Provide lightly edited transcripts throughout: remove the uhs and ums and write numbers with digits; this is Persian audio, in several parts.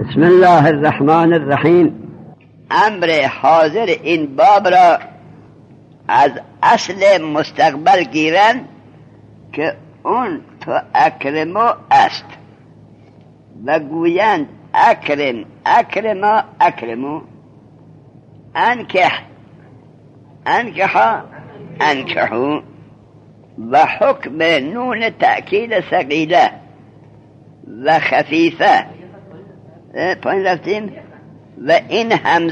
بسم الله الرحمن الرحیم. امر حاضر این باب را از اصل مستقبل گیرن که اون تو اکرمو است و گویند اکرم اکرما اکرمو، انکحا انکحو، و حکم نون تأکید ثقیله و خفیفه پایین رفتیم. و این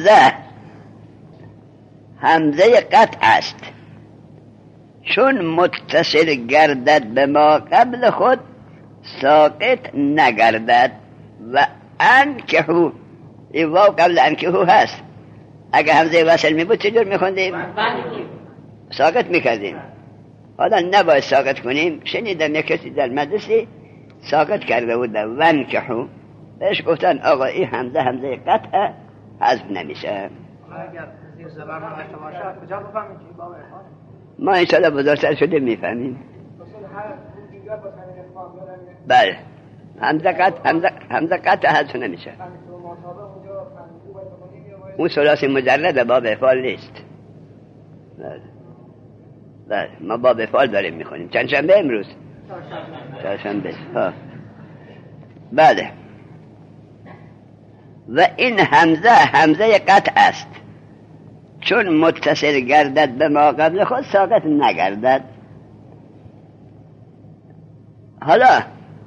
همزه قطع است، چون متصل گردد به ما قبل خود ساقط نگردد. و انکحو، این واو قبل انکحو هست، اگه همزه وصل می بود چجور می خوندیم؟ ساقط می کردیم. حالا نباید ساقط کنیم. شنیدم یک کسی در مدرسه ساقط کرده بود و انکحو، بهش گفتن آقا این همزه قطع حذف نمیشه. ما انشاءالله بزرگتر شده میفهمیم. بله، همزه قطع حذف نمیشه. اون ثلاثی مجرد باب افعال نیست. بله، ما باب افعال داریم میخونیم. چند شنبه امروز؟ چهارشنبه. بله. و این همزه قطع است، چون متصل گردد به ما قبل خود ساقط نگردد. حالا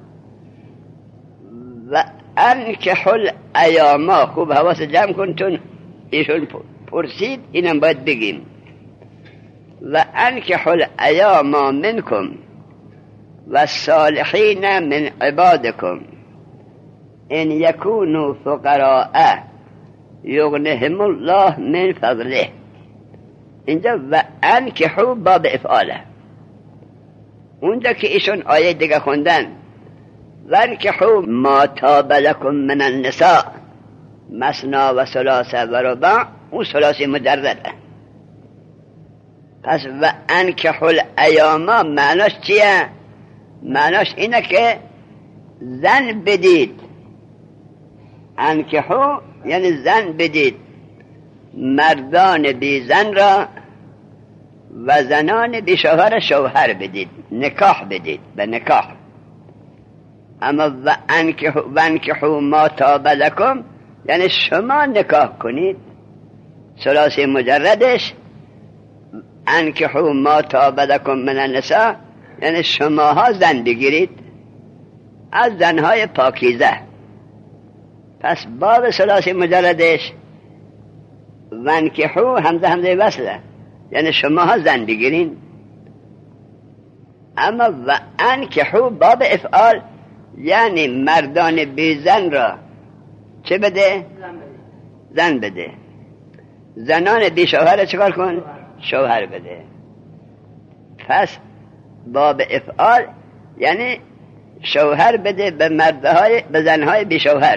و انکحل ایاما، خوب حواس جمع کن چون ایشون پرسید، اینم باید بگیم. و انکحل ایاما منکم و صالحین من عبادکم ان یکونوا فقراء یغنهم الله من فضله. اینجا و انکحو باب افعاله. اونجا که ایشون آیه دیگه خوندن و انکحو ما طاب لکم من النساء مثنی و ثلاث و رباع، اون ثلاثی مجرده. پس و انکحو الایاما معناش چیه؟ معناش اینه که زن بدید. انکحو یعنی زن بدید، مردان بی زن را و زنان بی شوهر شوهر بدید، نکاح بدید به نکاح. اما و انکحو ما طاب لکم یعنی شما نکاح کنید. ثلاثی مجردش انکحو ما طاب لکم من النساء یعنی شماها زن بگیرید از زنهای پاکیزه. پس باب ثلاثی مجردش و انکحو همزه وصله، یعنی شماها زن بگیرین. اما و انکحو باب افعال یعنی مردان بی زن را چه بده؟ زن بده. زنان بی شوهر چکار کن؟ شوهر بده. پس باب افعال یعنی شوهر بده به زنهای بی شوهر،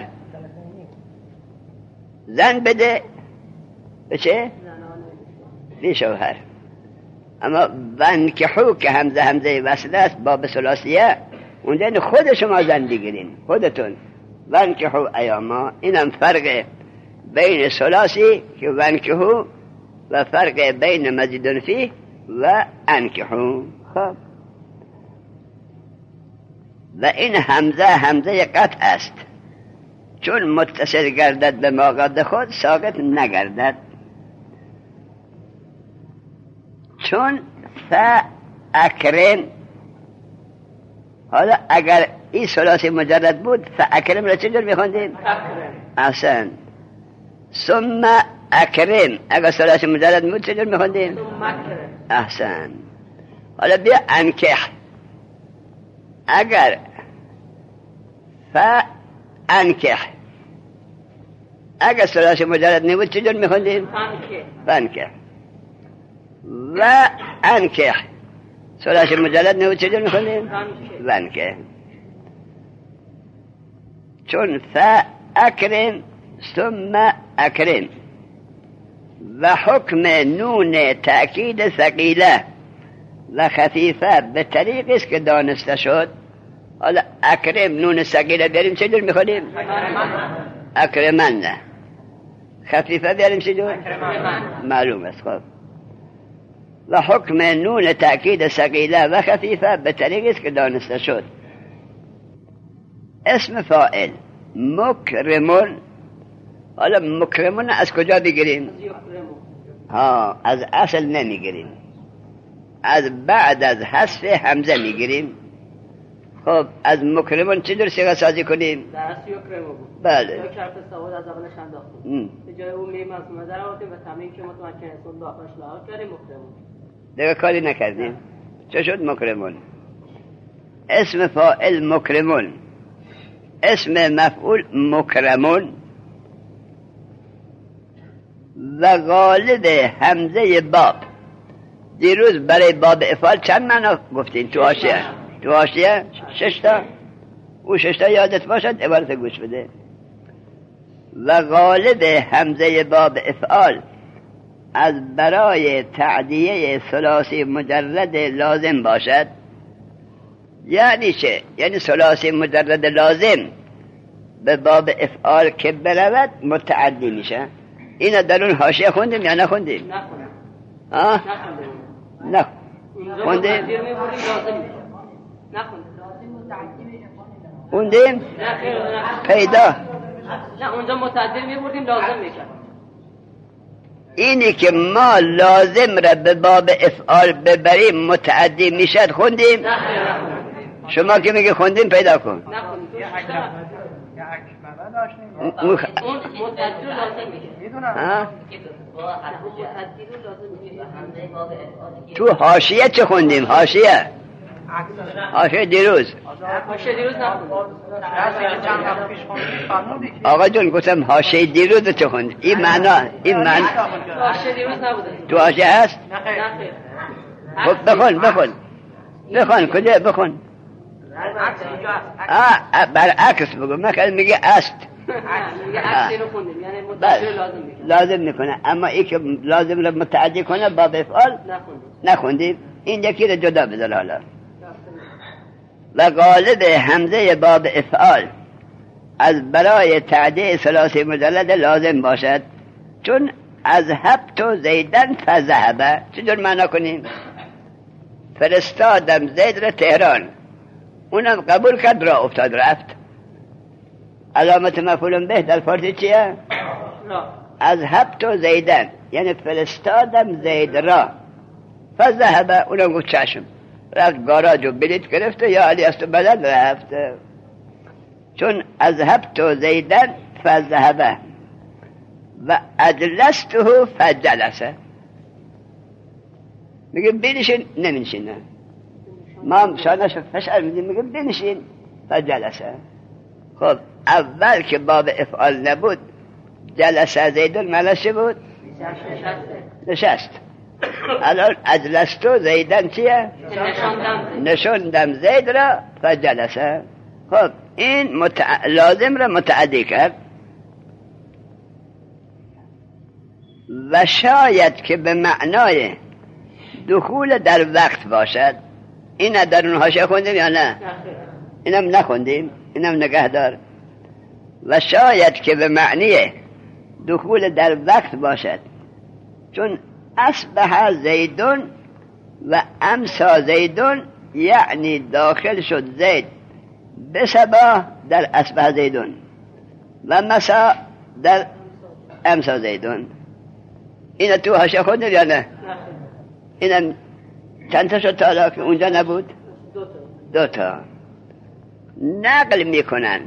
زن بده به چه؟ بی شوهر. اما وانکحو که همزه وصله است باب ثلاثیه، اونجا خود شما زن بگیرین، خودتون. وانکحو ایاما، اینم فرق بین ثلاثی که وانکحو و فرق بین مزید فیه و انکحو. خب و این همزه قطع است، چون متصل گردد به ما قبل خود ساقط نگردد. چون فاکرم، حالا اگر این ثلاثی مجرد بود فاکرم را چجور میخوندیم؟ احسن. ثم اکرم، اگر ثلاثی مجرد بود چجور میخوندیم؟ احسن. حالا بیا انکح، اگر انکح اگر ثلاثی مجرد نبود چجور میخوندیم؟ فانکح. و انکح ثلاثی مجرد نبود چجور میخوندیم؟ فانکح. چون فاکرم ثم اکرم و حکم نون تأکید ثقیله و خفیفه به طریقی است که دانسته شد. حالا اکرم نون ثقیله بریم چجور میخونیم؟ اکرمن خفیفه بیاریم چجور؟ معلوم است. خب و حکم نون تأکید ثقیله و خفیفه به طریقی است که دانسته شد. اسم فاعل مکرمون، حالا مکرمون از کجا بگیریم؟ از اصل نمیگیریم، از بعد از حذف حمزه میگیریم. خب از مکرمون چه جور صیغه سازی کنیم؟ درس یکرمو بود. بله. یک حرف سواد از اولش انداختیم. به جای اون میم از مدر آوردیم و تمرین که متمکن است اون داخلش لحاظ کردیم مکرمون. دیگه کاری نکردیم. چه شد مکرمون؟ اسم فاعل مکرمون، اسم مفعول مکرمون و غالب حمزه باب. دیروز برای باب افعال چند معنا گفتین تو حاشیه؟ تو حاشیه 6 تا. او 6 تا یادت باشد، عبارت گوش بده. و غالب حمزه باب افعال از برای تعدیه ثلاثی مجرد لازم باشد. یعنی چه؟ یعنی ثلاثی مجرد لازم به باب افعال که برود متعدی میشه. اینا در اون حاشیه خوندیم یا نخوندیم؟ نخوندیم. خوندیم؟ نخوندیم. خوندیم؟ پیدا؟ نه اونجا متعدی میبردیم لازم میکرد. اینی که ما لازم را به باب افعال ببریم متعدی میشد خوندیم؟ شما که میگه خوندیم پیدا کن. اون متعدی رو لازم میگه. تو حاشیه چه خوندیم؟ حاشیه دیروز آقا جون گفتم حاشیه دیروز چه خوند؟ این معنا حاشیه دیروز نبوده. تو حاشیه هست؟ خب بخون کجا بخون؟ برعکس بگو. مثلا میگه است میگه عکسی رو خوندیم یعنی متعدی لازم میکنه. لازم میکنه، اما ای که لازم رو متعدی کنه باب افعال نخوندیم. این یکی رو جدا بذار. حالا و غالب حمزه باب افعال از برای تعدیه ثلاثی مجرد لازم باشد. چون از هبت زیدن فذهبه چجور معنا کنیم؟ فرستادم زید را تهران، اونم قبول کرد را افتاد رفت. علامت مفعول به در فارسی چیه؟ از هبت زیدن یعنی فرستادم زید را، فذهبه اونم گفت چشم، رفت گاراج و بلیط گرفته یا علی است و بدل رفت. چون از هبت زیدن فذهبه و اجلسته فجلسه. میگه بنشین نمینشینه، ما هم شانش فشار میدیم میگه بنشین فجلسه. خب اول که باب افعال نبود جلسه زیدون معنیش بود؟ نشست. الان اجلستو زیدن چیه؟ نشوندم زید را فجلسه. خب این لازم را متعدی کرد. و شاید که به معنای دخول در وقت باشد. این در اون حاشیه خوندیم یا نه؟ اینم نخوندیم، اینم نگهدار. و شاید که به معنی دخول در وقت باشد. چون اصبح زیدون و امسا زیدون یعنی داخل شد زید به صباح در اصبح زیدون و مسا در امسا زیدون. این تو حاشیه خوندیم یا نه؟ اینم چند تا شد تا که اونجا نبود؟ دو تا. نقل میکنن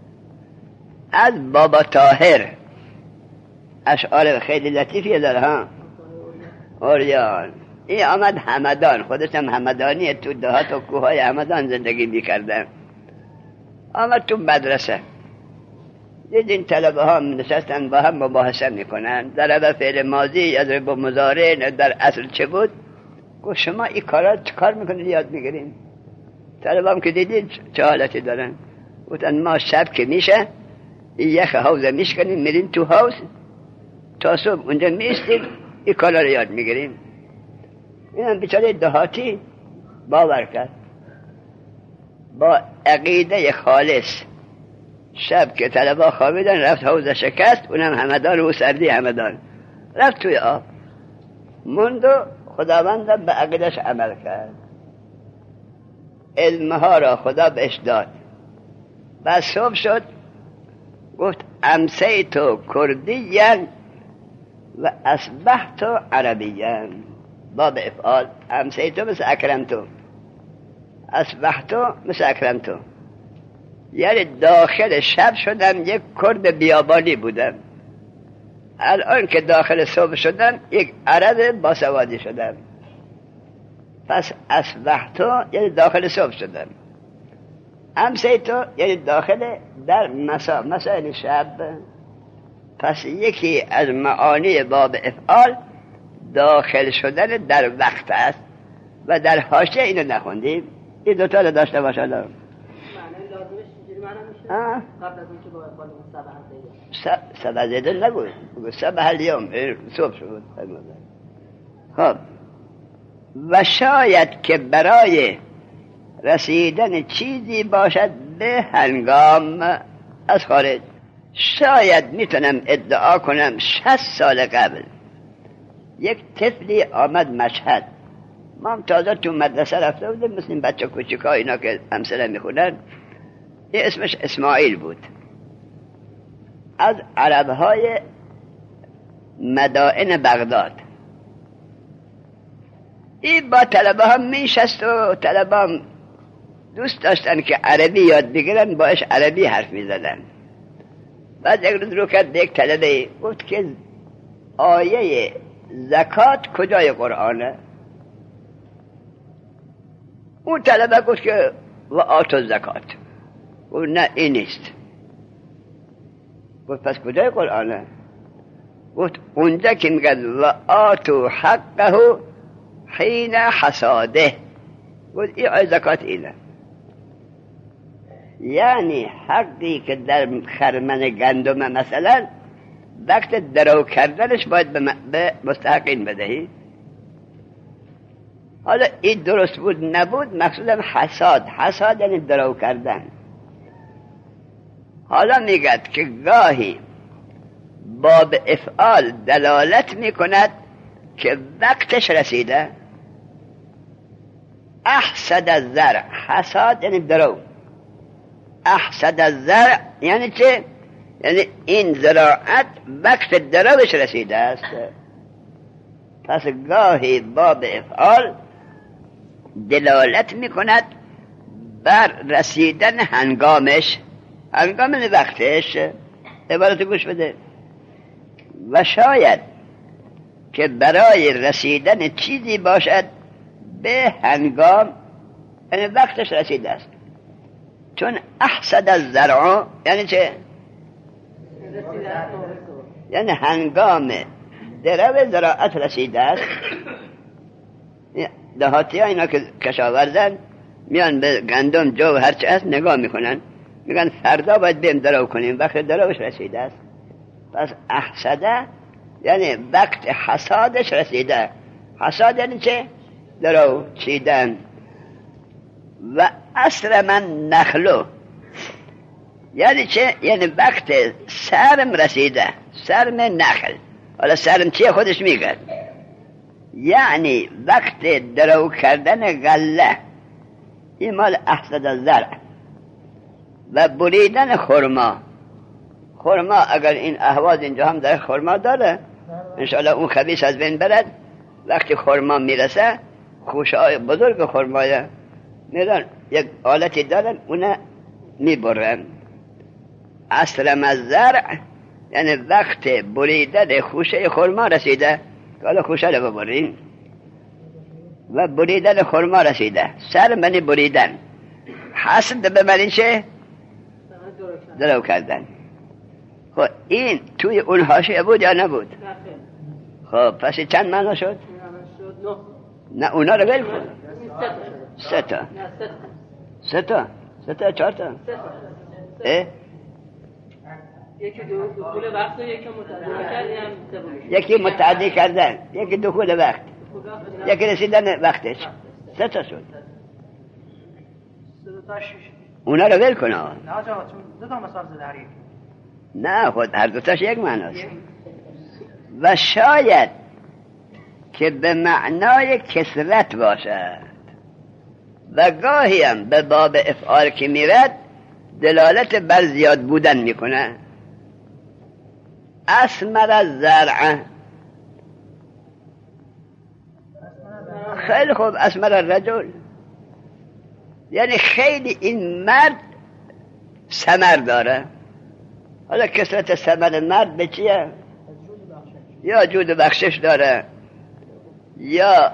از بابا طاهر، اشعار خیلی لطیفی داره ها. اوریان این آمد همدان، خودش هم همدانیه، تو دهات و کوههای همدان زندگی میکردن. آمد تو مدرسه، دیدین طلبه ها نشستن با هم مباحثه میکنن، ضرب فعل ماضی یضرب مضارع در اصل چه بود؟ گفت شما این کارا چه کار میکنید یاد میگیرین؟ طلبه هم که دیدین چه حالتی دارن. گفتن ما شب که میشه یک حوزه میشکنیم میریم تو حوز تا صبح اونجا میستیم این کارا رو یاد میگیریم. این بیچاره دهاتی باور کرد با عقیده خالص. شب که طلبا خوابیدن رفت حوض شکست، اونم همدان و سردی همدان، رفت توی آب موند و خداوند به عقیدش عمل کرد، علمها را خدا بهش داد. بعد صبح شد گفت امسیتو کردیاً و اصبحتو عربیاً. باب افعال، امسیتو مثل اکرمتو، اصبحتو مثل اکرمتو، یعنی داخل شب شدم یک کرد بیابانی بودم، الان که داخل صبح شدم یک عرب باسوادی شدم. پس اصبحتو یعنی داخل صبح شدم، امسیتو یعنی داخل در مسائل شب. پس یکی از معانی باب افعال داخل شدن در وقت است و در حاشیه اینو نخوندیم، این دوتا رو داشته باشه. معنی لازمش چجوری معنا میشه؟ قبل از اینکه با افعال سبع زیدن نگوی، بگو سبع اليوم صبح شد. خب و شاید که برای رسیدن چیزی باشد به هنگام از خارج. شاید میتونم ادعا کنم 60 سال قبل یک طفلی آمد مشهد، ما هم تازه تو مدرسه رفته بودیم، مثل این بچه کوچیکا اینا که امثله میخونن، این اسمش اسماعیل بود، از عربهای مدائن بغداد. این با طلبه هم میشست و طلبه هم دوست داشتن که عربی یاد بگیرن، باش عربی حرف میزدن. بعد یک روز رو کرد یک طلبه گفت که آیه زکات کجای قرآنه؟ اون طلبه گفت که و آتو زکات. گفت نه این نیست. گفت پس کجای قرآنه؟ گفت اونجا که میگه و آتو حقه حین حساده. گفت این آیه زکات اینه، یعنی حقی که در خرمن گندم مثلا وقت درو کردنش باید به مستحقین بدهی. حالا این درست بود نبود، مقصودم حساد یعنی درو کردن. حالا میگد که گاهی باب افعال دلالت میکند که وقتش رسیده. احصد الزرع، حساد یعنی درو، احصد الزرع یعنی چه؟ یعنی این زراعت وقت دروش رسیده است. پس گاهی باب افعال دلالت میکند بر رسیدن هنگامش، هنگام وقتش. عبارت گوش بده. و شاید که برای رسیدن چیزی باشد به هنگام، یعنی وقتش رسیده است. چون احصد الزرع یعنی چه؟ یعنی هنگام درو زراعت رسیده است. دهاتی ها اینا که کشاورزن میان به گندم جو هرچه است نگاه میکنن، میگن فردا باید بیم درو کنیم، وقت دروش رسیده است. پس احصده یعنی وقت حسادش رسیده. حساد یعنی چه؟ درو چیدن. و اصر من نخلو یعنی چه؟ یعنی وقت سرم رسیده، سرم نخل. حالا سرم چیه خودش میگه، یعنی وقت درو کردن غله، این مال احصد الزرع. و بریدن خرما، خرما اگر این اهواز اینجا هم در خرما داره انشاءالله اون خبیث از بین برد. وقتی خرما میرسه، خوشهای بزرگ خرمایه میدن یک آلتی دارن اونه میبرن. اصرم الزرع یعنی وقت بریدن خوشه خرما رسیده، حالا خوشه رو ببرین. و بریدن خرما رسیده، سر منی بریدن. حسد به معنی چه؟ درو کردن. خب این توی اون حاشیه بود یا نبود؟ خب پس چند معنا شد؟ نه اونا رو ول کن. سه تا چهار تا یکی دخول وقت و یکی متعدی کردن، یکی دخول وقت، یکی رسیدن وقتش. سه تا شد. اونا رو ول کنه. نه آقا چون دو تا مثال زده هر یک. نه خود هر دوتاش یک معناست. و شاید که به معنای کثرت باشد و گاهی هم به باب افعال که میرد دلالت بر زیاد بودن میکنه. اسمر الزرع، خیلی خوب، اسمر الرجل یعنی خیلی این مرد ثمر داره. حالا کثرت ثمر مرد به چیه؟ یا جود بخشش داره، یا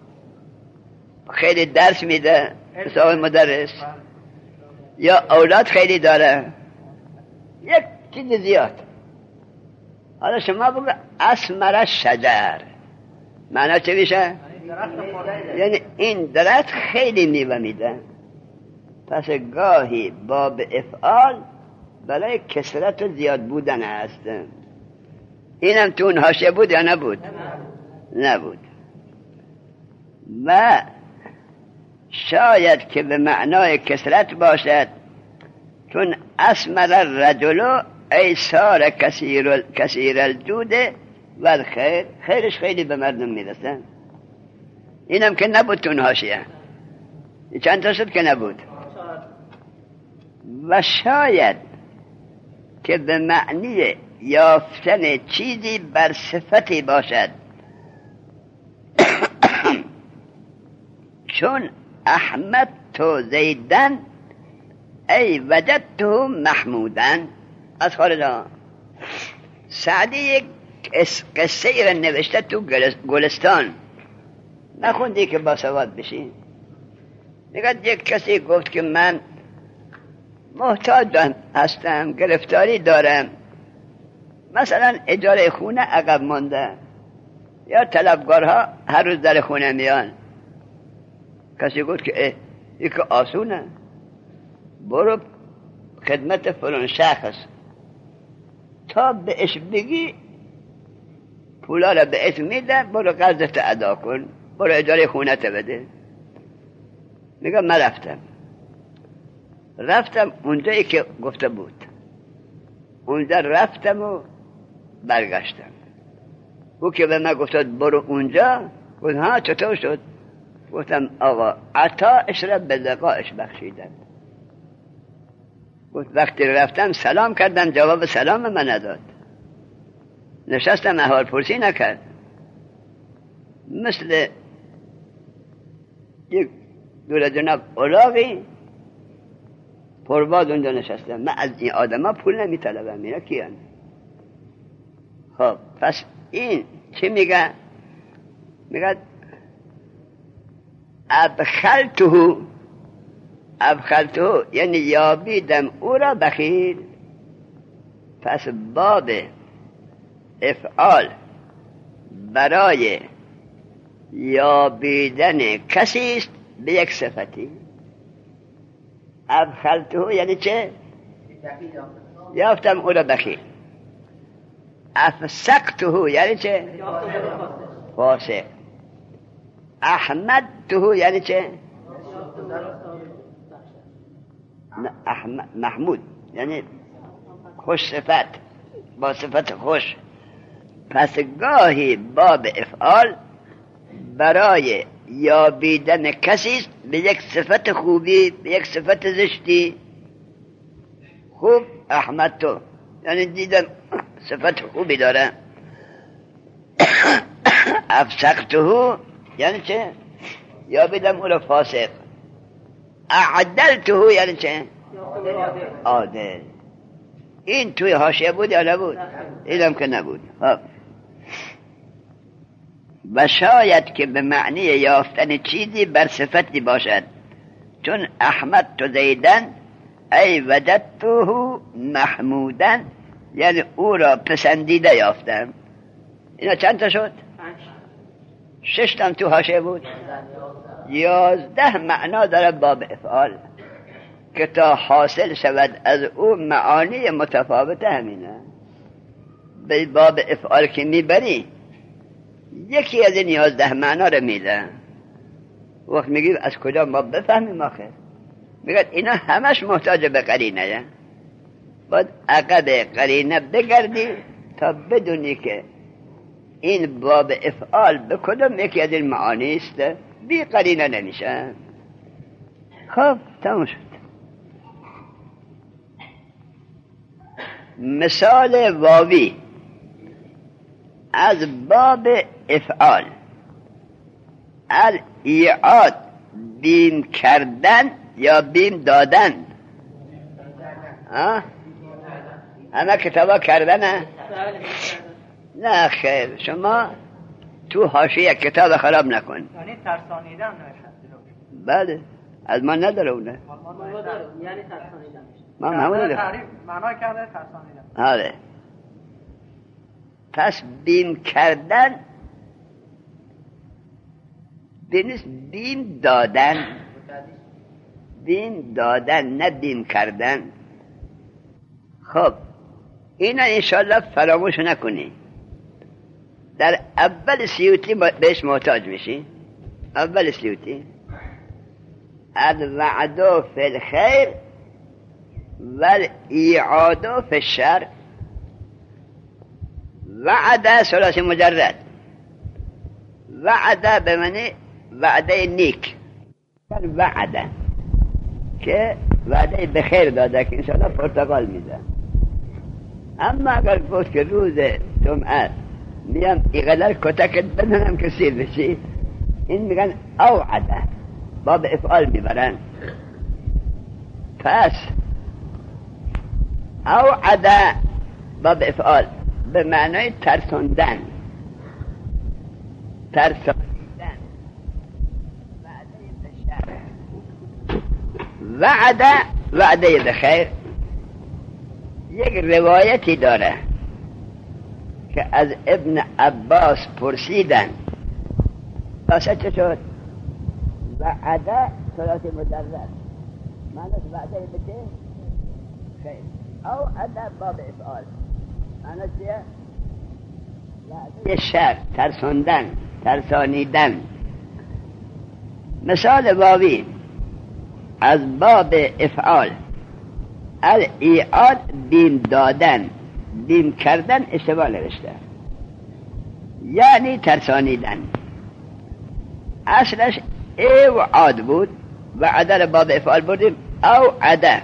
خیلی درس میده مثل مدرس، یا اولاد خیلی داره، یک چیز زیاد. حالا شما بگو اسمر شجر، معنی چه میشه؟ یعنی این درخت خیلی میوه میده. پس گاهی باب افعال برای کثرت و زیاد بودن هست. اینم تو اون حاشیه بود یا نبود؟ نبود. و شاید که به معنای کثرت باشد، چون اسمر الرجل ای سار کثیر الجود و الخیر، خیرش خیلی به مردم میرسه. اینم که نبود تو اون حاشیه. چند تا شد که نبود. و شاید که به معنی یافتن چیزی بر صفتی باشد، چون احمد تو زیدن ای وجد تو محمودن. از خارج سعدی یک قصه ای نوشته تو گلستان، نخوندی که باسواد بشی؟ میگه یک کسی گفت که من محتاج هستم، گرفتاری دارم، مثلا اجاره خونه عقب مانده یا طلبکارها هر روز در خونه میان. کسی گفت که این که آسونه، برو خدمت فلان شخص تا بهش بگی پولا را بهش میده، برو قرضت ادا کن، برو اجاره خونه تا بده. میگم من رفتم اونجایی که گفته بود، اونجا رفتم و برگشتم. او که به من گفتاد برو اونجا، گفت ها چطور شد؟ گفتم آقا عطاش را به لقاش بخشیدن. گفت وقتی رفتم سلام کردم، جواب سلام من نداد، نشستم احوال پرسی نکرد، مثل یک دور جناب اولاغی پرباد اونجا نشستم. من از این آدم ها پول نمی طلبم، اینا کیان؟ خب پس این چی میگه؟ میگه ابخلته یعنی یابیدم او را بخیل. پس باب افعال برای یابیدن کسی است به یک صفتی. ابخلته یعنی چه؟ یافتم او را بخیل. افسقته یعنی چه؟ فاسق. احمدته یعنی چه؟ محمود یعنی خوش صفت، با صفت خوش. پس گاهی باب افعال برای یابیدن کسی به یک صفت خوبی، به یک صفت زشتی. خوب احمد تو یعنی دیدم صفت خوبی داره. افسقته یعنی چه؟ یابیدم او را فاسق. اعدلته یعنی چه؟ عادل. این توی حاشیه بود یا نبود؟ اینم که نبود. و شاید که به معنی یافتن چیزی بر صفتی باشد، چون احمد تو زیدن ای وجدته محمودن، یعنی او را پسندیده یافتم. اینا چند تا شد؟ 6 تا تو حاشیه بود. 11 معنا داره باب افعال که تا حاصل شود از او معانی متفاوت همینه. به باب افعال که میبری یکی از این 11 معنا رو میده. وقت میگی از کجا ما بفهمیم آخر؟ میگه اینا همش محتاج به قرینه. باید عقب قرینه بگردی تا بدونی که این باب افعال به کدوم یکی از این معانی است. بی قرینه نمیشه. خب تموم شد. مثال واوی از باب افعال: الایعاد، بیم کردن یا بیم دادن. همه کتابا کردنه؟ نه خیر، شما تو حاشیه کتاب خراب نکن. یعنی ترسانیدن نوشته. بله، از ما نداره اونه. یعنی ترسانیدن. ما همون نداره. تعریف معنا کرده ترسانیدن. آره. پس بیم کردن بینیست بیم دادن. بیم دادن نه بیم کردن. خب اینا انشالله فراموش نکنی. در اول سیوطی بهش محتاج میشی. اول سیوطی: الوعد فی الخیر والایعاد فی الشر. وعد ثلاثی مجرد. وعد به معنی وعده نیک، وعده که وعده بخیر داده که انشاءالله پرتقال میده. اما اگر گفت که روز جمعه میام ایقدر کتکت بزنم که سیر بشی، این میگن اوعده، باب افعال میبرن. پس اوعده باب افعال به معنای ترسوندن. ترسوندن وعده بخیر. یک روایتی داره که از ابن عباس پرسیدن واسه چه شد؟ وعده ثلاثی مجرد معنیش وعده بچه؟ خیر. او عده باب افعال معنیش چیه؟ وعده شر، ترسوندن، ترسانیدن. مثال واوی از باب افعال: الایعاد، بیم دادن، بیم کردن اشتباه نوشته، یعنی ترسانیدن. اصلش اوعاد بود و عدل باب افعال بودیم او عده.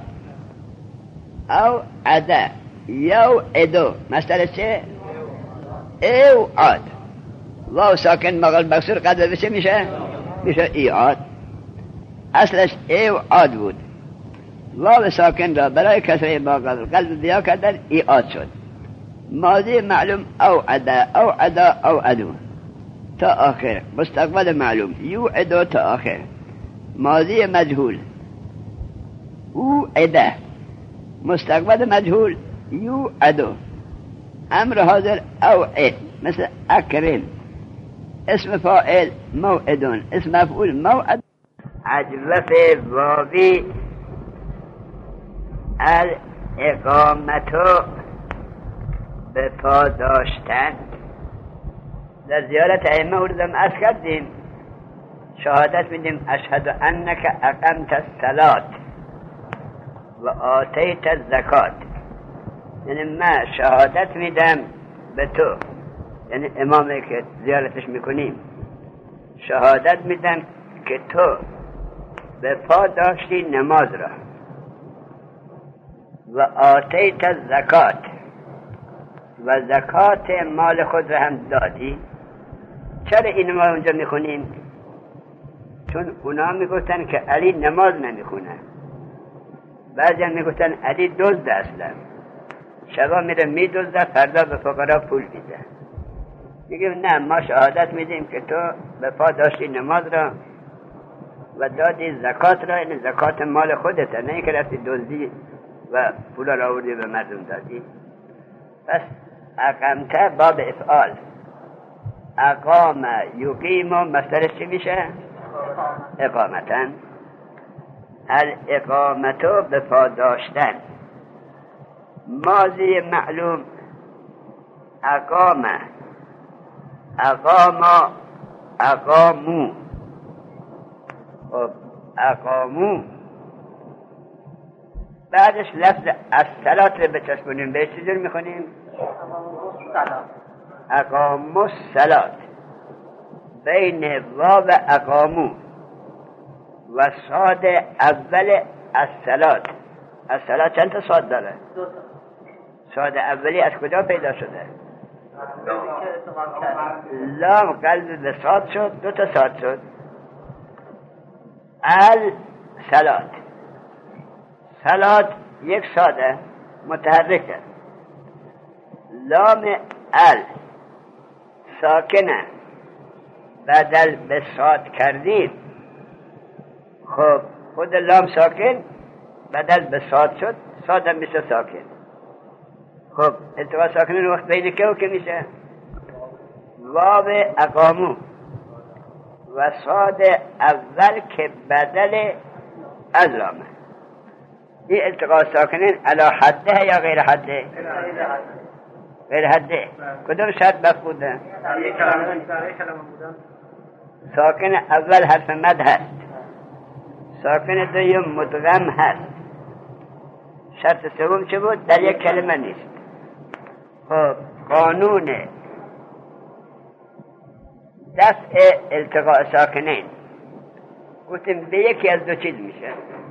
او عده یو ادو مصدر چه؟ اوعاد. واو ساکن مقل مکسور قدر بشه میشه ایعاد. اصلش اوعاد بود. واو ساکن را برای کسره با قلب بیا کردن ایعاد شد. ماضی معلوم اوعده، اوعده، اوعدو تا آخر. مستقبل معلوم یوعدو تا آخر. ماضی مجهول اوعده، مستقبل مجهول یوعدو. امر حاضر اوعد مثل اکرم. اسم فاعل موعدون، اسم مفعول موعد. عجوف واوی: الاقامتو، به پا داشتن. در زیارت ائمه اردم از کردیم شهادت میدیم اشهد انک اقمت الصلاة و آتیت الزکات. یعنی من شهادت میدم به تو، یعنی امامی که زیارتش میکنیم شهادت میدم که تو به پا داشتی نماز را و آتیت الزکات و زکات مال خود را هم دادی. چرا این ما اونجا میخونیم؟ چون اونا میگفتن که علی نماز نمیخونه. بعضی هم میگفتن علی دزد اصلا، شبا میره میدزده، فردا به فقرا پول میده. میگیم نه، ما شهادت میدیم که تو به پا داشتی نماز را و دادی زکات را، این زکات مال خودته، نه اینکه رفتی دزدی و پول را آوردی به مردم دادی. پس اقامته باب افعال. اقام یقیم و مصدرش چی میشه؟ اقامتن. الاقامتو به پا داشتن. ماضی معلوم اقامه، اقاما، اقامو. اقامو بعدش لفظ الصلاة رو بچسبونیم به چی جور میخونیم؟ اقاموا الصلاة. بین واو اقامو و صاد اول الصلاة. الصلاة چند تا صاد داره؟ صاد اولی از کجا پیدا شده؟ لام قلب به صاد شد، دو تا صاد شد. الصلاة. صلاة یک صاده متحرکه. لام ال ساکنه بدل به صاد کردیم. خب خود لام ساکن بدل به صاد شد، صاد هم میشه ساکن. خب التقاء ساکنین وقت بین که و که میشه؟ واو اقامو و صاد اول که بدل از لامه. این التقاء ساکنین علی حده یا غیر حده؟ غیر حده. کدوم شرط مفقوده؟ ساکن اول حرف مد هست، ساکن دویم مدغم هست. شرط سوم چه بود؟ در یک کلمه نیست. خب قانون دفع التقاء ساکنین گفتیم به یکی از دو چیز میشه،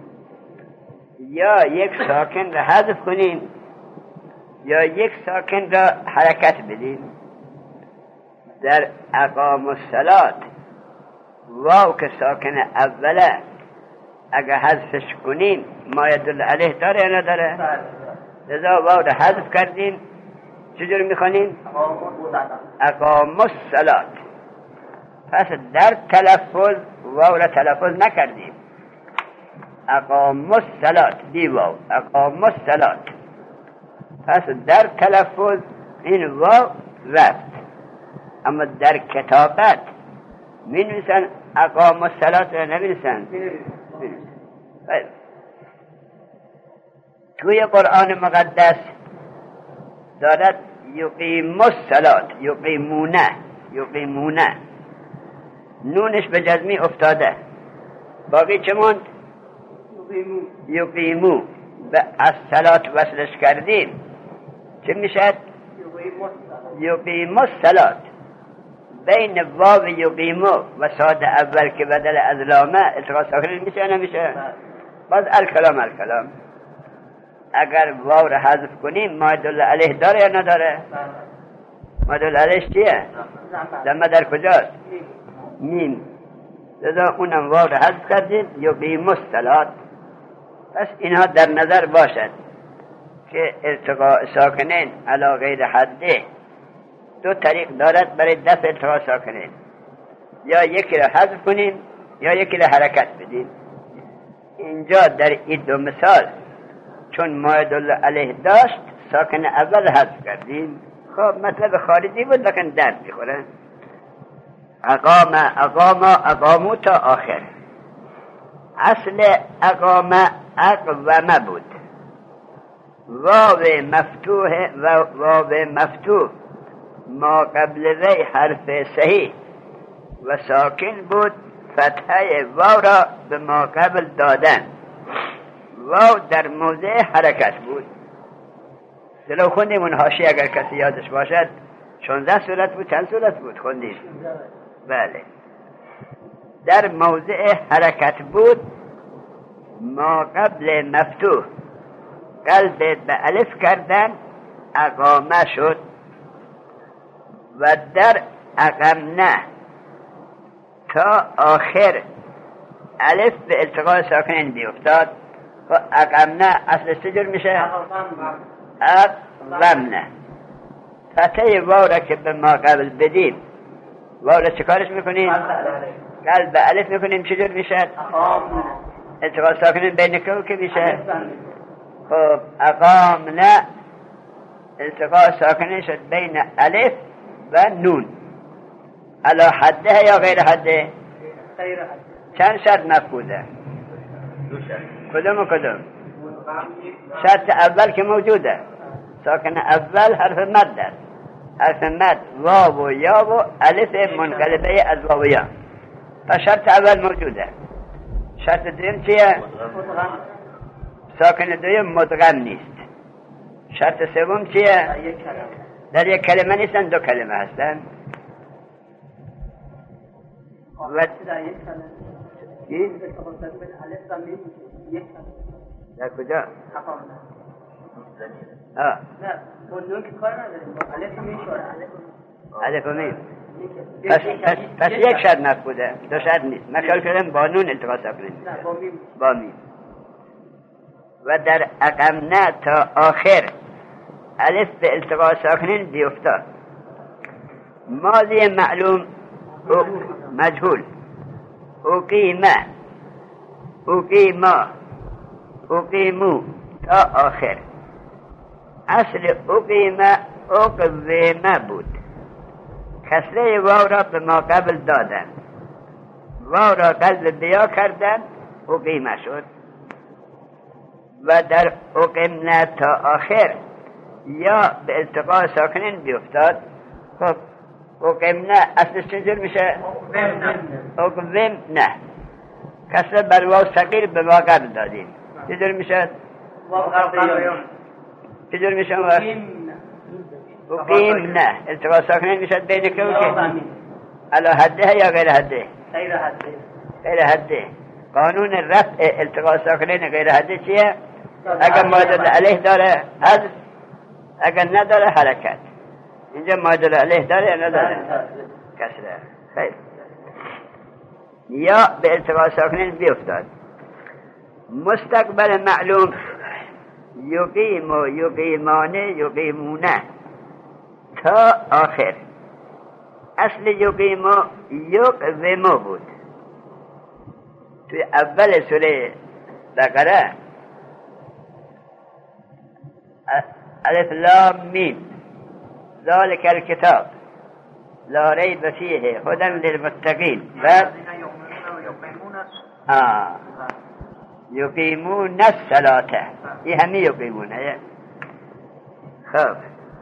یا یک ساکن را حذف کنیم یا یک ساکن را حرکت بدیم. در اقام الصلاة واو که ساکن اوله اگر حذفش کنیم ما یدل علیه داره یا نداره؟ لذا واو را حذف کردیم. چجور میخوانیم؟ اقام الصلاة. پس در تلفظ واو را تلفظ نکردیم. اقام الصلاة بی واو، اقام الصلاة. پس در تلفظ این واو رفت، اما در کتابت می نویسن اقام الصلاة را نمی نویسن. توی قرآن مقدس دارد یقیم الصلاة، یقیمونه نونش به جزمی افتاده، باقی چه موند؟ یقیمو. به الصلاة وصلش کردیم چه میشد؟ یقیم الصلاة. بین واو یقیمو و صاد اول که بدل از لامه التقاء ساکنین میشه یا نمیشه؟ باز الکلام اگر واو را حذف کنیم ما یدل علیه داره یا نداره؟ ما یدل علیه چیه؟ ضمه در کجاست؟ میم. لذا اونم واو را حذف کردیم یقیم الصلاة. پس اینها در نظر باشد که التقاء ساکنین علی غیر حده دو طریق دارد برای دفع التقاء ساکنین، یا یکی را حذف کنیم یا یکی را حرکت بدیم. اینجا در این دو مثال چون ما یدل علیه داشت ساکن اول حذف کردیم. خب مطلب خارجی بود لکن درد میخوره. اقامو تا آخر. اصل اقومه بود. واو مفتوح ما قبل وی حرف صحیح و ساکن بود، فتحه واو را به ما قبل دادن. واو در موضع حرکت بود. جلو خوندیم اون حاشیه اگر کسی یادش باشد 16 صورت بود. چند صورت بود خوندیم؟ بله. در موضع حرکت بود. ما قبل مفتوح قلب به الف کردن اقامه شد و در اقمنه تا آخر الف به التقاء ساکنین بیفتاد. و اقمنه اصل چجور میشه؟ اقمنه. فتحه واو را که به ما قبل بدیم واو را چکارش میکنیم؟ قلب به الف میکنیم. چجور میشه؟ التقاء ساکنین بین که میشه؟ خب اقامنه التقاء ساکنین شد بین الف و نون. علی حده یا غیر حده؟ چند شرط مفقوده؟ کدوم؟ شرط اول که موجوده، ساکن اول حرف مد است. حرف مد واو و یا و الف منقلبه از واو و یا. پس شرط اول موجوده. شرط دوم چیه؟ ساکن دوم مدغم نیست. شرط سوم چیه؟ در یک کلمه نیستن، دو کلمه هستن. و در کجا؟ نه بندون که کار نداریم، الف میشوره، الف و میم. پس یک شرط مفقوده، دو شرط نیست. من خیال کردم با نون التقاء ساکنین میشه. با میم. و در اقمنا تا آخر الف به التقاء ساکنین بیفتاد. ماضی معلوم مجهول، اقیمه، اقیما، اقیمو تا آخر. اصل اقیمه اقویمه بود. کسره واو را به ما قبل دادن، واو را قلب بیا کردن، اقیمه شد. و در اقیمه تا آخر یا به التقاء ساکنین بیفتاد. خب اقیمه اصلش چجور میشه؟ اقویم نه، کسره بر واو صغیر به ما قبل دادیم، چجور میشه؟ چجور میشه؟ اقیم نه، التقاء ساکنین میشه بین که علا حده یا غیر حده؟ غیر حده. قانون رفع التقاء ساکنین غیر حده چیه؟ اگر مادل علیه داره حذف، اگر نداره حرکت. اینجا مادل علیه داره یا نداره؟ کسره. خیر. یا به التقاء ساکنین بیفتاد. مستقبل معلوم یقیم و یقیمانه یقیمونه تا آخر. اصل یقیم و یقویمو بود. توی اول سوره بقره الف لام میم ذالک الکتاب لا ریب فیه هدی للمتقین و یقیمون الصلاة، یہ ہمیں یقیمون ہے. خب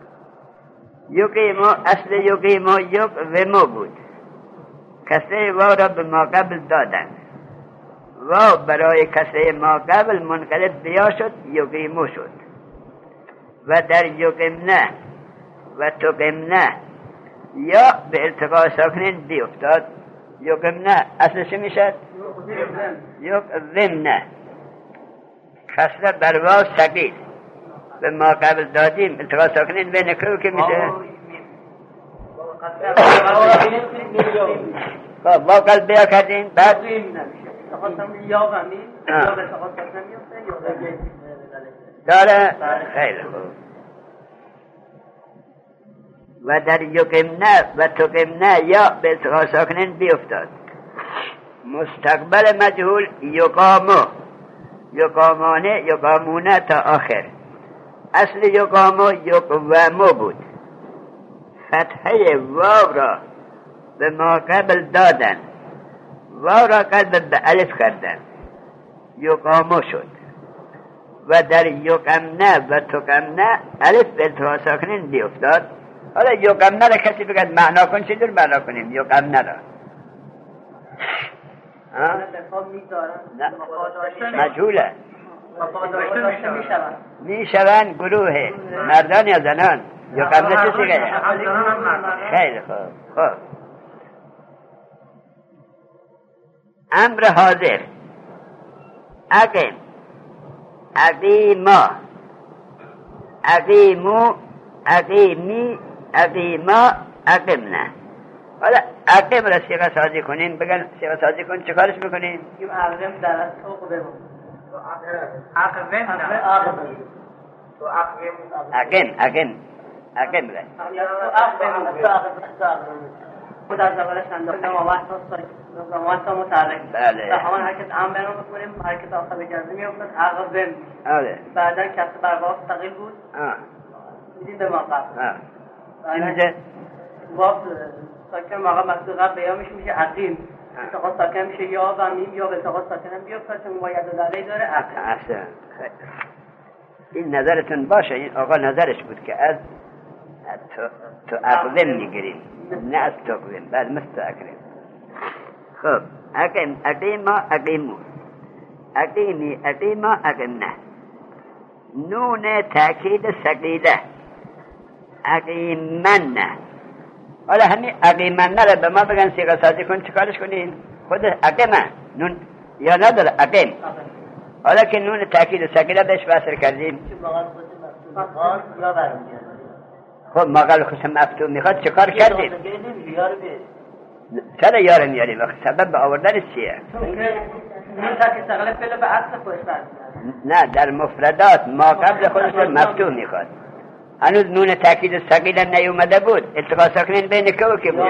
یقیمو اصل یقیمو یقویمو بود. کسره واو را به ما قبل دادن، واو برای کسره ما قبل منقلب بیا شد، یقیمو شد. و در یقیمنه و تقیمنه یا به التقاء ساکنین بیفتاد. یقیمنه اصلش میشد یقویمنه، کسره بر واو ثقیل به ما قبل دادیم، التقاء ساکنین بین که میشه واو قلب بیا کردیم بعد داره. خیلی خوب. و در یقیمنه و تقیمنه یا به التقاء ساکنین بیفتاد. مستقبل مجهول یقامو، یقامانه یقامونه تا آخر. اصل یقامو یقومو بود. فتحه واو را به ما قبل دادن، واو را قلب به الف کردن، یقامو شد. و در یقمنه و تقمنه الف به التقاء ساکنین بیفتاد. حالا یقمنه را کسی بگد معنا کن، چی جور معنا کنیم یقمنه را؟ مجهوله میشوند گروه مردان یا زنان. یقمنه چه سیگه؟ خیلی خوب. خب امر حاضر اقیم، اقیما، اقیمو، اقیمی، اقیما، اقیمنه. حالا اقیم را صیغه سازی کنیم. بگن صیغه سازی کن، چه کارش میکنیم؟ اقیم در از اقیم اقیم خود از اولش انداختم و وقت متحرک و همان حرکت ام بنا بکنیم، حرکت آخر به جزمی میافتد اقیم. بعدا کسر بر واو ثقیل بود، میدیم به ما قبل واو ساکن موقع مفتوح قبل بیا میشه عقیم. التقاء ساکن میشه یا و میم، یا به التقاء ساکن هم بیافتد چون باید داره داره عقیم. این نظرتون باشه. این آقا نظرش بود که از تو اقیم میگیریم، نه از تقویم، بعد مثل اقیم. خب اقیم، اقیما، اقیمو، اقیمی، اقیما، اقیمنه. نون تأکید ثقیله اقیمن. حالا همین اقیمن رو به ما بگن صیغه سازی کن چیکارش کنین؟ خود اقیمه نون یا نداره اقیم. حالا که نون تأکید ثقیله بهش وصل کردیم خب مقال خصم مفتوح میخواد چیکار کردیم؟ چرا یار میاریم؟ سبب آوردن چیه؟ نه در مفردات ما قبل خودش مفتوح میخواد. هنوز نون تأکید ثقیله نیومده بود. التقا ساکنین بین که و که بود.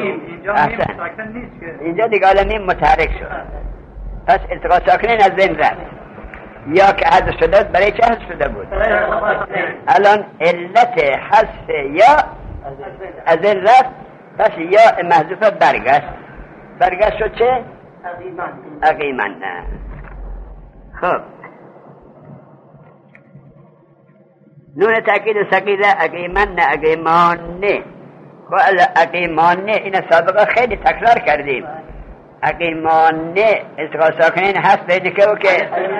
اینجا دیگه عالمین متحرک شد. پس التقا ساکنین از بین رفت. یا که حذف شده برای چه حذف شده بود؟ الان علت حذف یا از بین رفت. پس یا محذوفه برگشت شد چه؟ اقیمن. نه خب نون تأکید ثقیله اقیمن اقیمانه. خب اقیمانه این سابقه خیلی تکرار کردیم. اقیمانه التقا ساکنین هست بین که و که.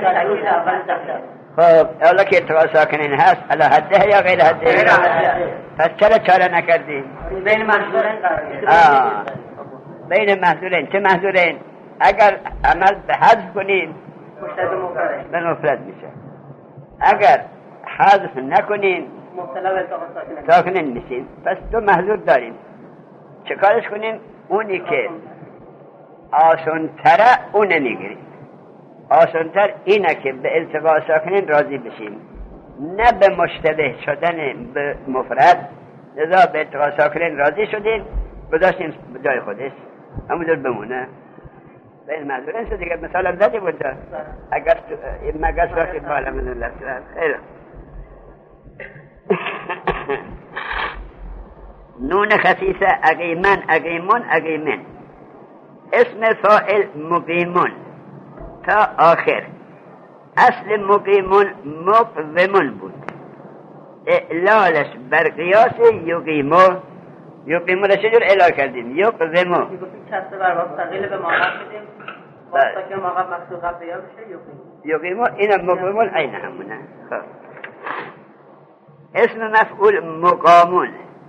خب اولا که التقا ساکنین هست الا حده یا غیر حده؟ پس چرا چاره نکردیم؟ بین محضورین بین محضورین. چه محضورین؟ اگر عمل به حذف کنیم به مفرد میشه. اگر حذف نکنیم ساکنین میشیم. پس دو محضور داریم. چه کارش کنیم؟ اونی که آسانتره اون میگیریم. آسانتر اینه که به التقاء ساکنین راضی بشیم، نه به مشتبه شدن به مفرد. لذا به التقاء ساکنین راضی شدیم گذاشتیم جای خودش همونجور بمونه. به این معذورین شد دیگه. مثالم زدی بود اگر این مگس راکی بالا من الله خیلی نون خفیفه اقیمن اقیمون اقیمن. اسم فاعل مقیمون تا آخر. اصل مقیمون مقومون بود. اعلالش بر قیاس یقیمو. یقیمو را چجور اعلال کردیم؟ یقیمو کسته بر واسه تغییل به ماقب بدیم واسه که ماقب مفتوح قبل یا بشه یقیمو. اینم مقومون عین همونه. خب اسم مفعول مقامون.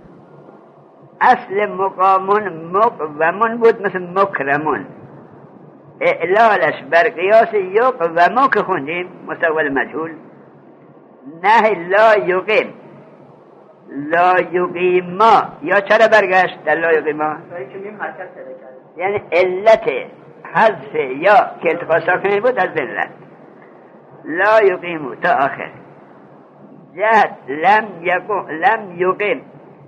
اصل مقامون مقومون بود مثل مکرمون. اعلالش بر قیاس یقومو که خوندیم مستقبل مجهول. نه لا یقیم لا یقیما. یا چرا برگشت در لا یقیما؟ یعنی علت حذف یا که التقاء ساکنین بود از بین رفت. لا یقیمو تا آخر. جهد لم یقیم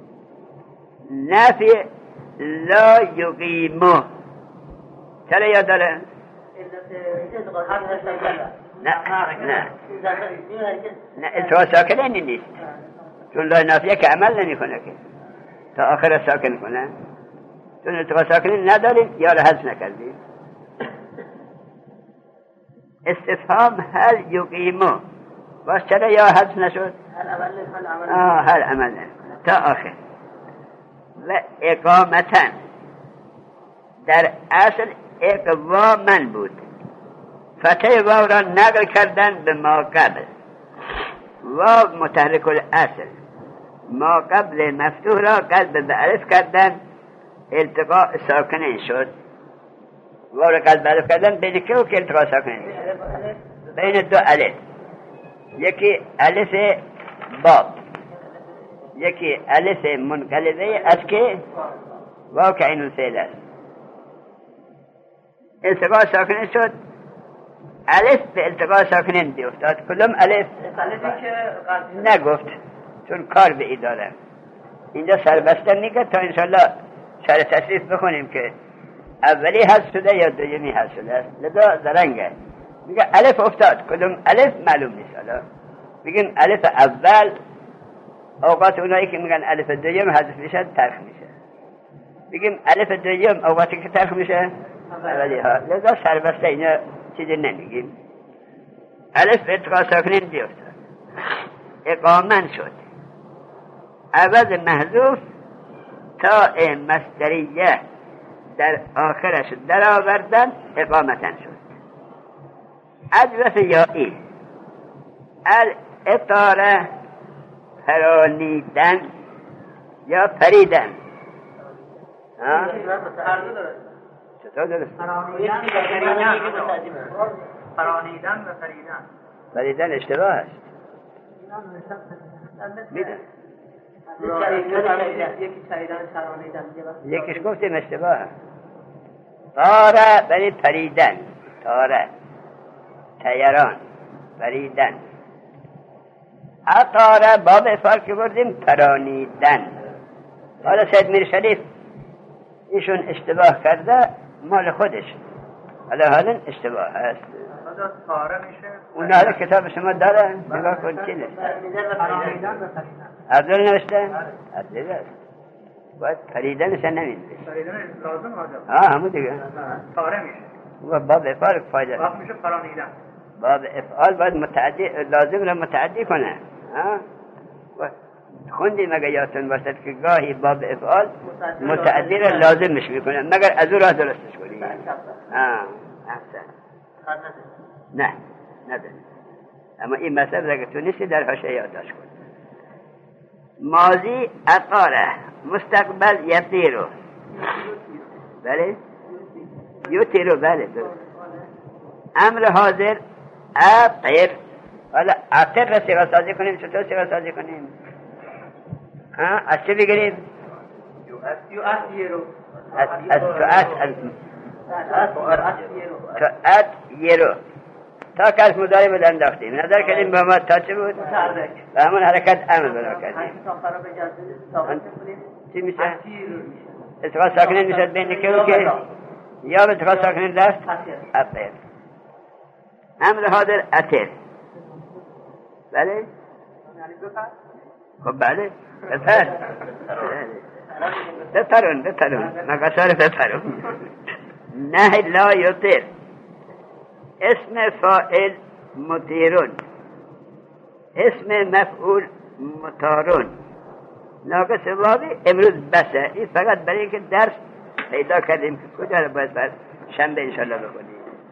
نفی لا یقیمو. چرا یاد داره؟ نه التقاء ساکنین نیست چون لا نافیه که عمل نمی کنه که تا آخر ساکن کنه. چون التقاء ساکنین نداریم یا را حذف نکردیم. استفهام هل یقیمو باز چرا یا حذف نشد؟ هل عمل تا آخر. و اقامتن در اصل اقوامن بود. فتح واو را نقل کردن به ما قبل. واو متحرک الاصل. ما قبل مفتوح را قلب به الف کردن التقاء ساکنین شد. واو را قلب به الف کردن بین که و که التقاء ساکنین بین دو الف. یکی الف باب یکی الف منقلبه از که واو که این الفعل است. التقاء ساکنین شد. الف به التقاء ساکنین بیفتاد. کدوم الف؟ نگفت چون کار به ای داره. اینجا سربسته میگه تا انشالله سر تصریف بخونیم که اولی حذف شده یا دومی حذف شده است. لذا زرنگه میگه الف افتاد. کدوم الف معلوم نیست. حالا بگیم الف اول اوقات اونایی که میگن الف دوم حذف میشه ترخ میشه. بگیم الف دوم اوقاتی که ترخ میشه اولی ها. لذا سربسته اینا چیزی نمیگیم. الف به التقاء ساکنین بیفتاد. اقامن شد. عوض محذوف تا مصدریه در آخرش در آوردن اقامتن شد. عجوف یائی اطاره پرانیدن یا پریدن. چطور درست؟ پرانیدن و پریدن. پریدن اشتباه است. میدن یکیش گفتیم اشتباه. طاره برای پریدن، طاره طیران، پریدن. اطاره باب افعال که بردیم پرانیدن. حالا سید میر شریف ایشون اشتباه کرده مال خودش، حالا اشتباه هست. طاره میشه. اون حالا کتاب شما داره نگاه کن چی نوشته. عبدال نوشته؟ عبدال است. باید پریدنش نمینده. پریدن لازم آجا. همون دیگه. طاره میشه. و باب افعال فایده. وقت میشه پرانیدن. باب افعال باید متعدی لازم را متعدی کنه. خوندیم اگه یادتون باشد که گاهی باب افعال متعدی را لازمش میکنه مگر از او راه درستش کنیم. احسن. نه نداره. اما این مسئله اگه تو نیستی در حاشیه یادداشت کن. ماضی اطاره، مستقبل یطیرو. بله یطیرو. بله امر حاضر اطیر. حالا اطیر را صیغه سازی کنیم. چطور صیغه سازی کنیم؟ از چه بگیریم؟ یؤثیرو. از تؤثیرو تا که از مضارع بود انداختیم. نظر کردیم به ما تا چه بود؟ به همون حرکت امر بنا کردیم. چی میشه؟ اتفاق ساکنین میشد بین که و که یا به اتفاق ساکنین رفت اطیر. امر حاضر اطیر. بله؟ خب بله بپرون مقصار بپرون. نه لا یطیر. اسم فاعل مطیرون، اسم مفعول مطارون. ناقص واوی امروز بسه. این فقط برای اینکه درس پیدا کردیم که کجا رو باید بر شنبه انشالله بخونیم.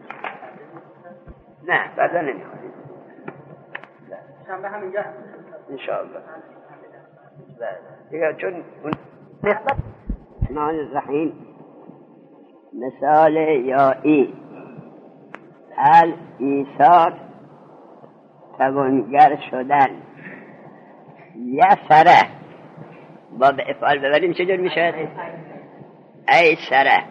نه فردا نمیخونیم، شنبه همینجا انشالله. دیگه چون نسبت الرحمن الرحیم مثال یائی الایثار توانگر شدن. یسره با به افعال ببریم چجور میشه؟ ایسره.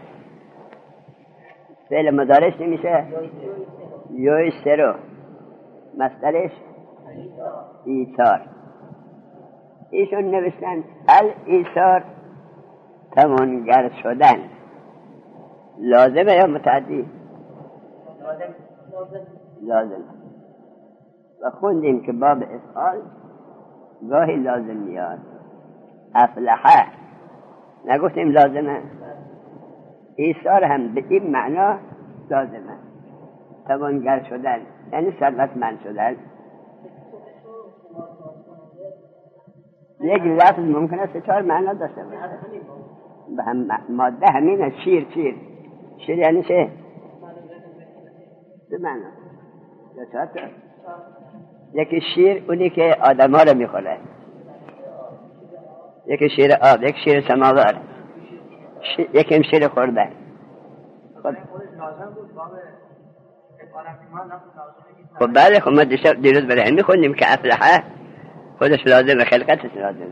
فعل مضارعش نمیشه؟ یویسرو. مصدرش ایثار. ایشون نوشتن الایثار توانگر شدن. لازمه یا متعدی؟ لازم. و خوندیم که باب افعال گاهی لازم میاد. افلحه نگفتیم لازمه. ایثار هم به این معنا لازمه. توانگر شدن یعنی ثروتمند شدن. یک لفظ ممکن است 4 معنا داشته باشه. به هم ماده همینه. شیر یعنی چه؟ 2 معنا. یا 4 تا. یکی شیر اونی که آدم ها رو میخوره، یکی شیر آب، یکی شیر سماور، یکی شیر خورده. خب بله. خب ما دیروز برای این میخوندیم که افلحه خودش لازمه، خلقتش لازمه.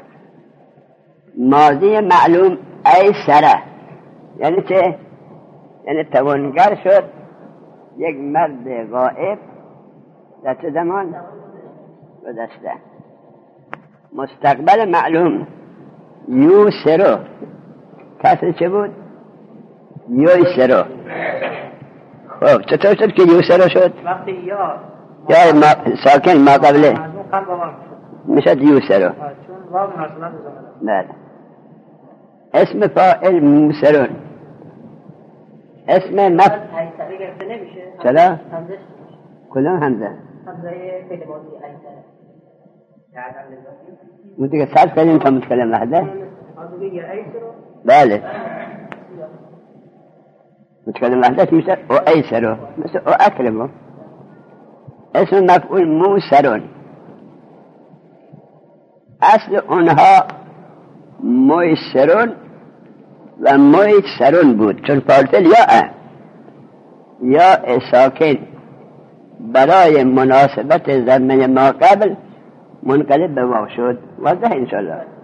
ماضی معلوم ایسره یعنی چه؟ یعنی توانگر شد یک مرد غائب در چه زمان؟ گذشته. مستقبل معلوم یوسرو. کسر چه بود؟ یوسرو. خب چطور شد که یوسرو شد؟ وقتی یا ساکن ما قبله میشد یوسرو. چون واو مناسبت بله. اسم فاعل موسرون. اسم مفعول گرفته نمیشه. چرا؟ کدام همزه؟ همزه فعل ماضی ایسره. اون دیگه صرف کردیم تا متکلم وحده. بله. متکلم وحده میشه او ایسرو، مثل او اکرمو. اسم مفعول موسرون اصل اونها میسرون و میسرون بود، چون پارتل یا ساکن برای مناسبت زمین ما قبل منقلب به واو شد. واضح انشاءالله.